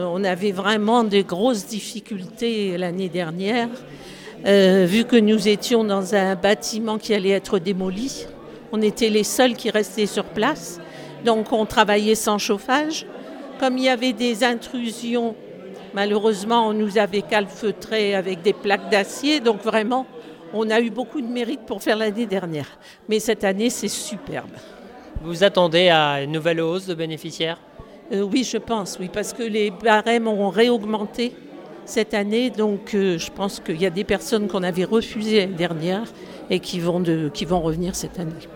On avait vraiment de grosses difficultés l'année dernière, vu que nous étions dans un bâtiment qui allait être démoli. On était les seuls qui restaient sur place, donc on travaillait sans chauffage. Comme il y avait des intrusions, malheureusement, on nous avait calfeutrés avec des plaques d'acier, donc vraiment, on a eu beaucoup de mérite pour faire l'année dernière. Mais cette année, c'est superbe. Vous attendez à une nouvelle hausse de bénéficiaires ? Oui, je pense, oui, parce que les barèmes ont réaugmenté cette année, donc je pense qu'il y a des personnes qu'on avait refusées l'année dernière et qui vont revenir cette année.